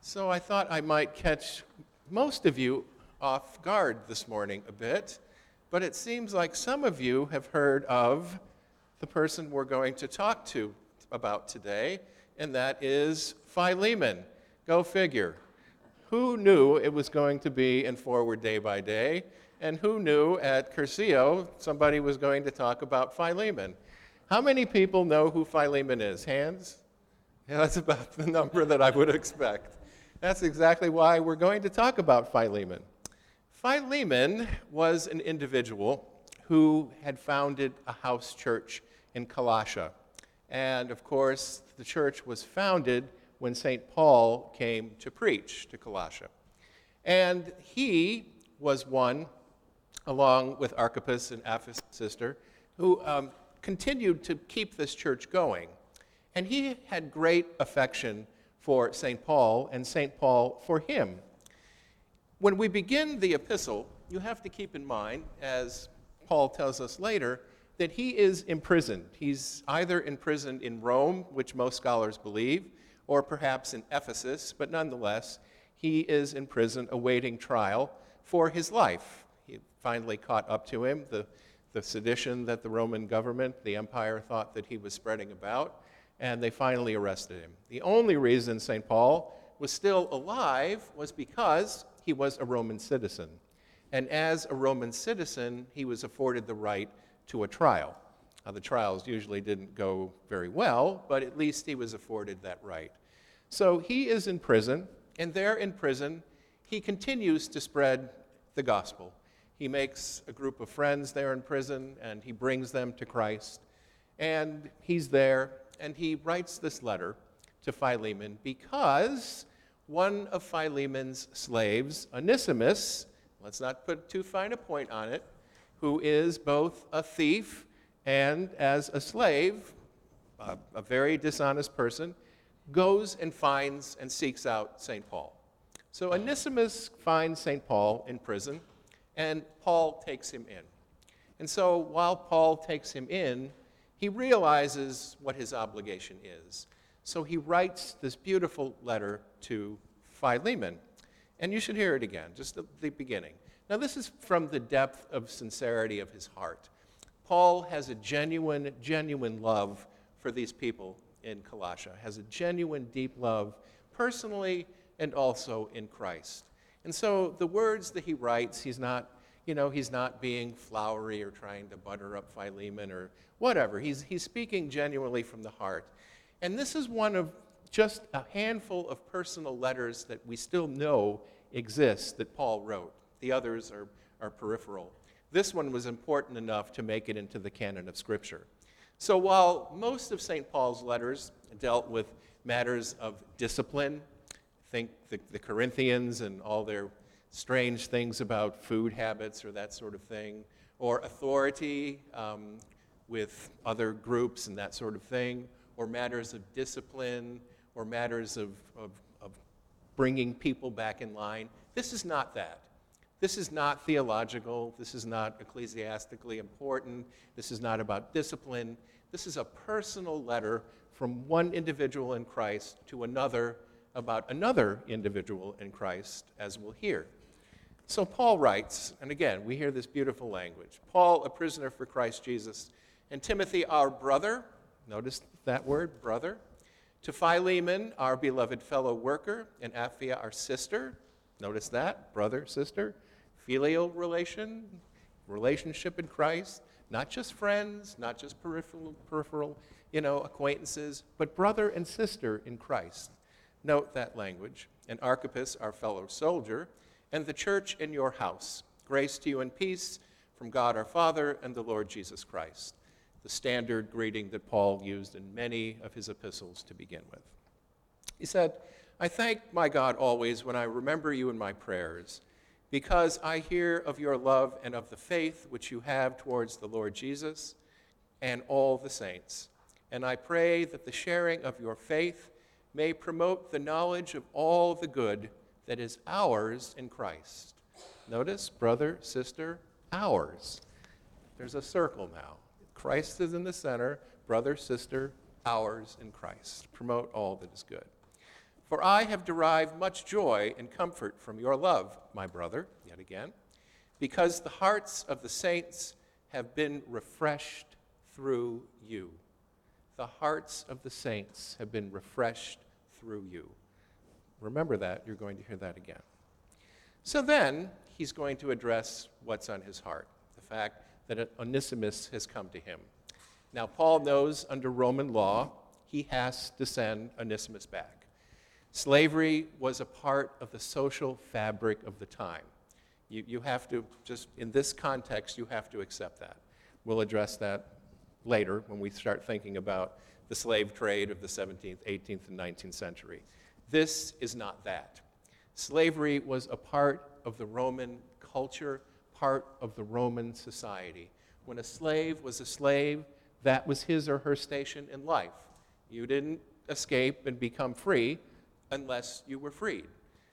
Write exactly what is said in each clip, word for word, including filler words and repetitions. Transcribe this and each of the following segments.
So I thought I might catch most of you off guard this morning a bit, but it seems like some of you have heard of the person we're going to talk to about today, and that is Philemon. Go figure. Who knew it was going to be in Forward Day by Day, and who knew at Curcio somebody was going to talk about Philemon? How many people know who Philemon is? Hands? Yeah, that's about the number that I would expect. That's exactly why we're going to talk about Philemon. Philemon was an individual who had founded a house church in Colossia. And of course, the church was founded when Saint Paul came to preach to Colossia. And he was one, along with Archippus and Apphis' sister, who um, continued to keep this church going. And he had great affection for Saint Paul, and Saint Paul for him. When we begin the epistle, you have to keep in mind, as Paul tells us later, that he is imprisoned. He's either imprisoned in Rome, which most scholars believe, or perhaps in Ephesus, but nonetheless, he is in prison awaiting trial for his life. He finally caught up to him, the, the sedition that the Roman government, the empire, thought that he was spreading about, and they finally arrested him. The only reason Saint Paul was still alive was because he was a Roman citizen. And as a Roman citizen, he was afforded the right to a trial. Now, the trials usually didn't go very well, but at least he was afforded that right. So he is in prison, and there in prison, he continues to spread the gospel. He makes a group of friends there in prison, and he brings them to Christ. And he's there, and he writes this letter to Philemon because one of Philemon's slaves, Onesimus, let's not put too fine a point on it, who is both a thief and, as a slave, a, a very dishonest person, goes and finds and seeks out Saint Paul. So Onesimus finds Saint Paul in prison, and Paul takes him in. And so while Paul takes him in, he realizes what his obligation is. So he writes this beautiful letter to Philemon. And you should hear it again, just at the beginning. Now, this is from the depth of sincerity of his heart. Paul has a genuine, genuine love for these people in Colossia, has a genuine, deep love personally and also in Christ. And so the words that he writes, he's not, you know, he's not being flowery or trying to butter up Philemon or whatever. He's, he's speaking genuinely from the heart. And this is one of just a handful of personal letters that we still know exist that Paul wrote. The others are, are peripheral. This one was important enough to make it into the canon of Scripture. So while most of Saint Paul's letters dealt with matters of discipline, think the, the Corinthians and all their strange things about food habits or that sort of thing, or authority um, with other groups and that sort of thing, or matters of discipline, or matters of, of, of bringing people back in line. This is not that. This is not theological. This is not ecclesiastically important. This is not about discipline. This is a personal letter from one individual in Christ to another about another individual in Christ, as we'll hear. So Paul writes, and again, we hear this beautiful language. Paul, a prisoner for Christ Jesus, and Timothy, our brother, notice that word, brother, to Philemon, our beloved fellow worker, and Apphia, our sister, notice that, brother, sister, filial relation, relationship in Christ, not just friends, not just peripheral, peripheral, you know, acquaintances, but brother and sister in Christ. Note that language. And Archippus, our fellow soldier, and the church in your house. Grace to you and peace from God our Father and the Lord Jesus Christ. The standard greeting that Paul used in many of his epistles to begin with. He said, I thank my God always when I remember you in my prayers, because I hear of your love and of the faith which you have towards the Lord Jesus and all the saints. And I pray that the sharing of your faith may promote the knowledge of all the good that is ours in Christ. Notice, brother, sister, ours. There's a circle now. Christ is in the center, brother, sister, ours in Christ. Promote all that is good. For I have derived much joy and comfort from your love, my brother, yet again, because the hearts of the saints have been refreshed through you. The hearts of the saints have been refreshed through you. Remember that. You're going to hear that again. So then, he's going to address what's on his heart, the fact that Onesimus has come to him. Now, Paul knows under Roman law, he has to send Onesimus back. Slavery was a part of the social fabric of the time. You, you have to, just in this context, you have to accept that. We'll address that later when we start thinking about the slave trade of the seventeenth, eighteenth, and nineteenth century. This is not that. Slavery was a part of the Roman culture, part of the Roman society. When a slave was a slave, that was his or her station in life. You didn't escape and become free unless you were freed.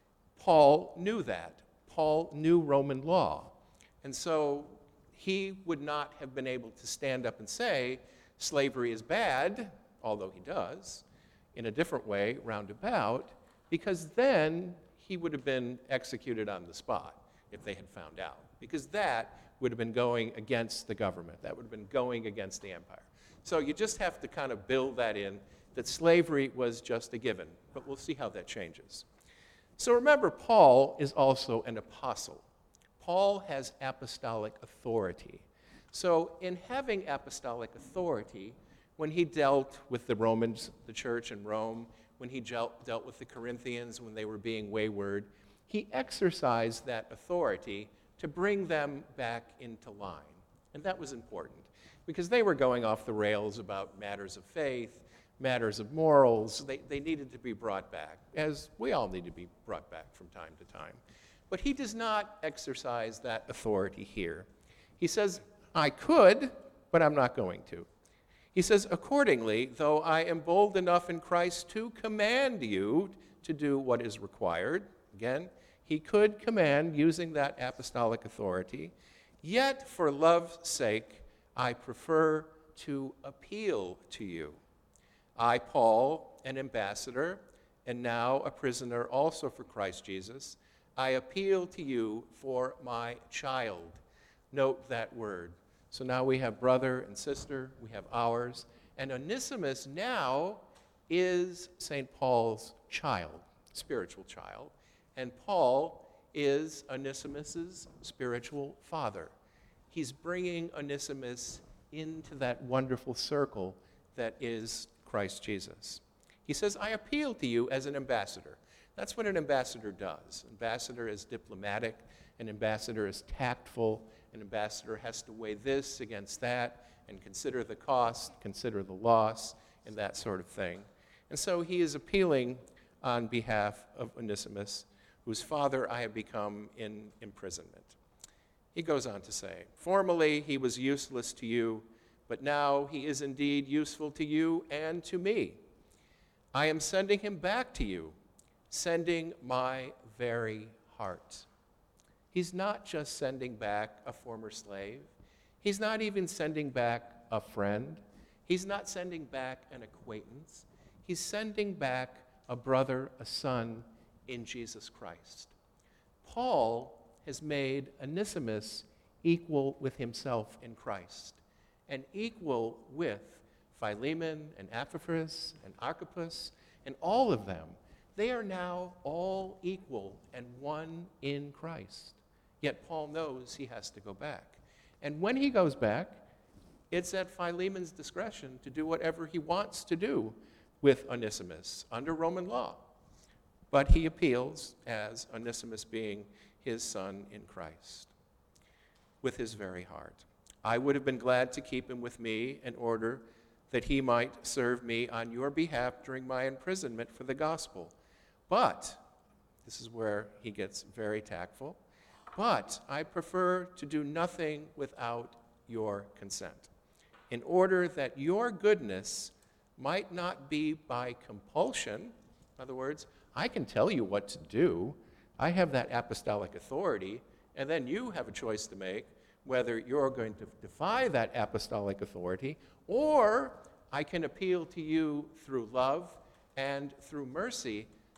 Paul knew that. Paul knew Roman law. And so he would not have been able to stand up and say, slavery is bad, although he does, in a different way, roundabout, because then he would have been executed on the spot if they had found out, because that would have been going against the government. That would have been going against the empire. So you just have to kind of build that in, that slavery was just a given, but we'll see how that changes. So remember, Paul is also an apostle. Paul has apostolic authority. So in having apostolic authority, when he dealt with the Romans, the church in Rome, when he dealt, dealt with the Corinthians when they were being wayward, he exercised that authority to bring them back into line. And that was important because they were going off the rails about matters of faith, matters of morals. They, they needed to be brought back, as we all need to be brought back from time to time. But he does not exercise that authority here. He says, I could, but I'm not going to. He says, accordingly, though I am bold enough in Christ to command you to do what is required, again, he could command using that apostolic authority, yet for love's sake, I prefer to appeal to you. I, Paul, an ambassador, and now a prisoner also for Christ Jesus, I appeal to you for my child. Note that word. So now we have brother and sister, we have ours, and Onesimus now is Saint Paul's child, spiritual child, and Paul is Onesimus's spiritual father. He's bringing Onesimus into that wonderful circle that is Christ Jesus. He says, I appeal to you as an ambassador. That's what an ambassador does. Ambassador is diplomatic, an ambassador is tactful, an ambassador has to weigh this against that and consider the cost, consider the loss, and that sort of thing. And so he is appealing on behalf of Onesimus, whose father I have become in imprisonment. He goes on to say, formerly he was useless to you, but now he is indeed useful to you and to me. I am sending him back to you, sending my very heart. He's not just sending back a former slave. He's not even sending back a friend. He's not sending back an acquaintance. He's sending back a brother, a son in Jesus Christ. Paul has made Onesimus equal with himself in Christ, and equal with Philemon and Epaphras and Archippus and all of them. They are now all equal and one in Christ. Yet Paul knows he has to go back. And when he goes back, it's at Philemon's discretion to do whatever he wants to do with Onesimus under Roman law. But he appeals as Onesimus being his son in Christ with his very heart. I would have been glad to keep him with me in order that he might serve me on your behalf during my imprisonment for the gospel. But, this is where he gets very tactful, but I prefer to do nothing without your consent, in order that your goodness might not be by compulsion. In other words, I can tell you what to do. I have that apostolic authority, and then you have a choice to make whether you're going to defy that apostolic authority, or I can appeal to you through love and through mercy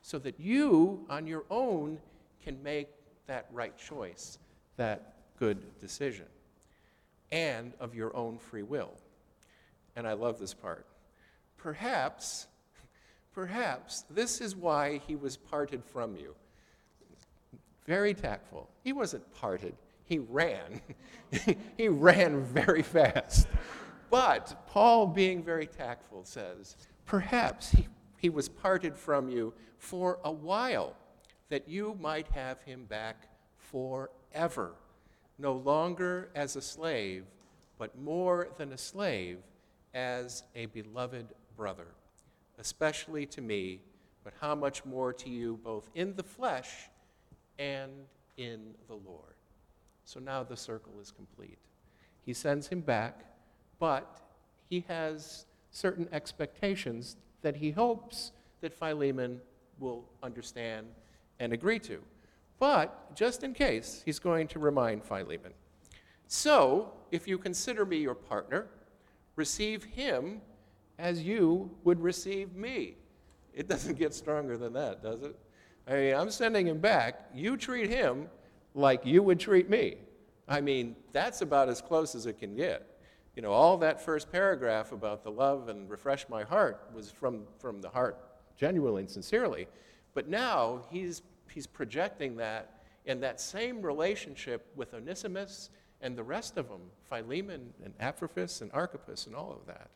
so that you, on your own, can make that right choice, that good decision, and of your own free will. And I love this part. Perhaps, perhaps this is why he was parted from you. Very tactful. He wasn't parted. He ran. He ran very fast. But Paul, being very tactful, says, perhaps he, he was parted from you for a while, that you might have him back forever, no longer as a slave, but more than a slave, as a beloved brother, especially to me, but how much more to you, both in the flesh and in the Lord. So now the circle is complete. He sends him back, but he has certain expectations that he hopes that Philemon will understand and agree to. But just in case, he's going to remind Philemon. So, if you consider me your partner, receive him as you would receive me. It doesn't get stronger than that, does it? I mean, I'm sending him back. You treat him like you would treat me. I mean, that's about as close as it can get. You know, all that first paragraph about the love and refresh my heart was from, from the heart, genuinely and sincerely. But now he's, he's projecting that in that same relationship with Onesimus and the rest of them, Philemon and Epaphras and Archippus and all of that.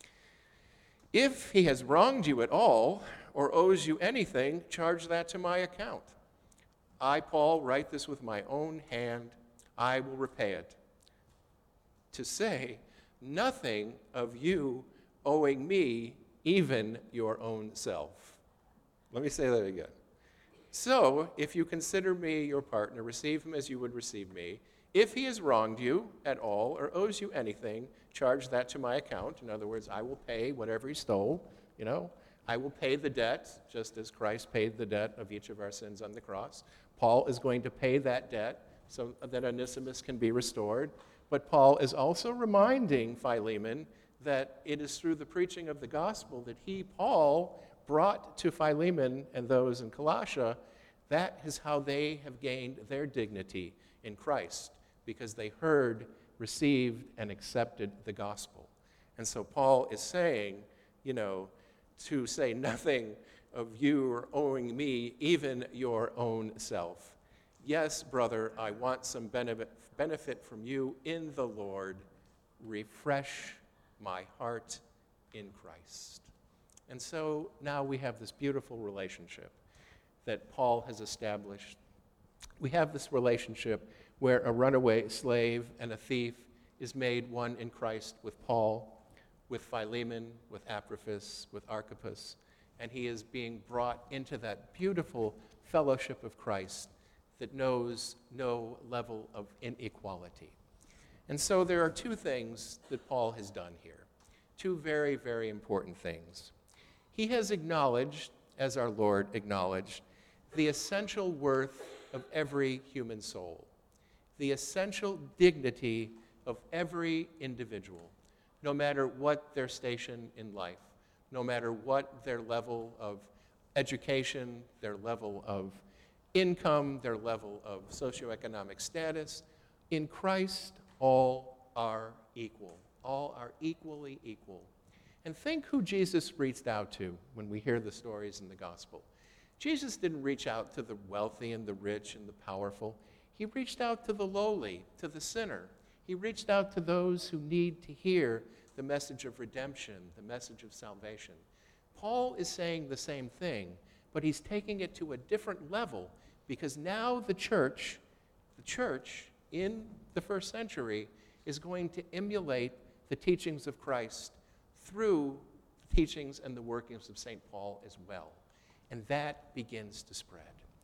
If he has wronged you at all or owes you anything, charge that to my account. I, Paul, write this with my own hand. I will repay it. To say, nothing of you owing me even your own self. Let me say that again. So, if you consider me your partner, receive him as you would receive me. If he has wronged you at all or owes you anything, charge that to my account. In other words, I will pay whatever he stole, you know. I will pay the debt, just as Christ paid the debt of each of our sins on the cross. Paul is going to pay that debt so that Onesimus can be restored. But Paul is also reminding Philemon that it is through the preaching of the gospel that he, Paul, brought to Philemon and those in Colossia. That is how they have gained their dignity in Christ, because they heard, received, and accepted the gospel. And so Paul is saying, you know, to say nothing of you or owing me, even your own self. Yes, brother, I want some benefit, benefit from you in the Lord. Refresh my heart in Christ. And so now we have this beautiful relationship that Paul has established. We have this relationship where a runaway slave and a thief is made one in Christ with Paul, with Philemon, with Epaphras, with Archippus, and he is being brought into that beautiful fellowship of Christ that knows no level of inequality. And so there are two things that Paul has done here, two very, very important things. He has acknowledged, as our Lord acknowledged, the essential worth of every human soul, the essential dignity of every individual, no matter what their station in life, no matter what their level of education, their level of income, their level of socioeconomic status. In Christ, all are equal. All are equally equal. And think who Jesus reached out to when we hear the stories in the gospel. Jesus didn't reach out to the wealthy and the rich and the powerful. He reached out to the lowly, to the sinner. He reached out to those who need to hear the message of redemption, the message of salvation. Paul is saying the same thing, but he's taking it to a different level, because now the church, the church in the first century is going to emulate the teachings of Christ through the teachings and the workings of Saint Paul as well. And that begins to spread.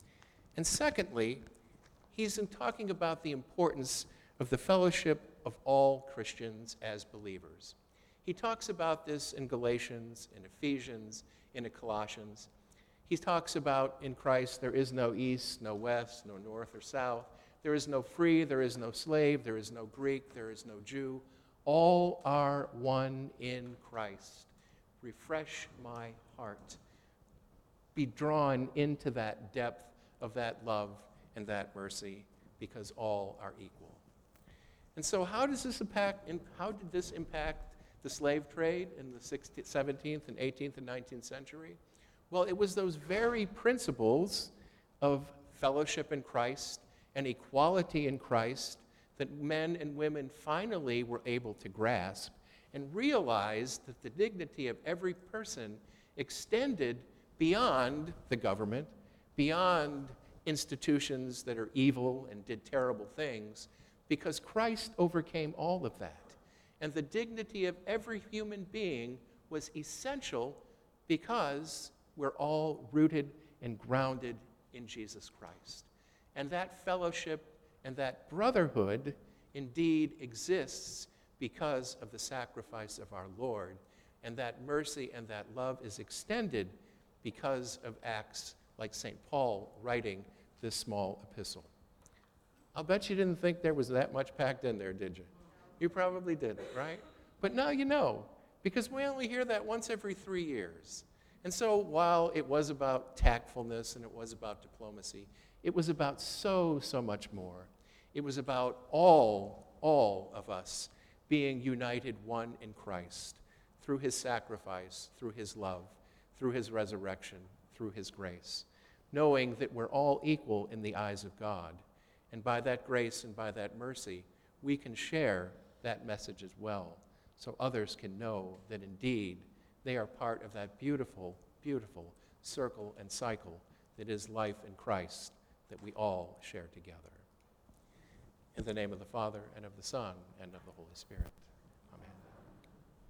And secondly, he's in talking about the importance of the fellowship of all Christians as believers. He talks about this in Galatians, in Ephesians, in Colossians. He talks about in Christ there is no east, no west, no north or south. There is no free, there is no slave, there is no Greek, there is no Jew. All are one in Christ. Refresh my heart. be drawn into that depth of that love and that mercy, because all are equal. And so how does this impact, how did this impact the slave trade in the sixteenth, seventeenth, and eighteenth, and nineteenth century? Well, it was those very principles of fellowship in Christ and equality in Christ that men and women finally were able to grasp and realize that the dignity of every person extended beyond the government, beyond institutions that are evil and did terrible things, because Christ overcame all of that. And the dignity of every human being was essential because we're all rooted and grounded in Jesus Christ. And that fellowship and that brotherhood indeed exists because of the sacrifice of our Lord. And that mercy and that love is extended because of acts like Saint Paul writing this small epistle. I'll bet you didn't think there was that much packed in there, did you? You probably didn't, right? But now you know, because we only hear that once every three years. And so while it was about tactfulness and it was about diplomacy, it was about so, so much more. It was about all, all of us being united one in Christ through his sacrifice, through his love, through his resurrection, through his grace, knowing that we're all equal in the eyes of God. And by that grace and by that mercy, we can share that message as well, so others can know that indeed they are part of that beautiful, beautiful circle and cycle that is life in Christ that we all share together. In the name of the Father, and of the Son, and of the Holy Spirit.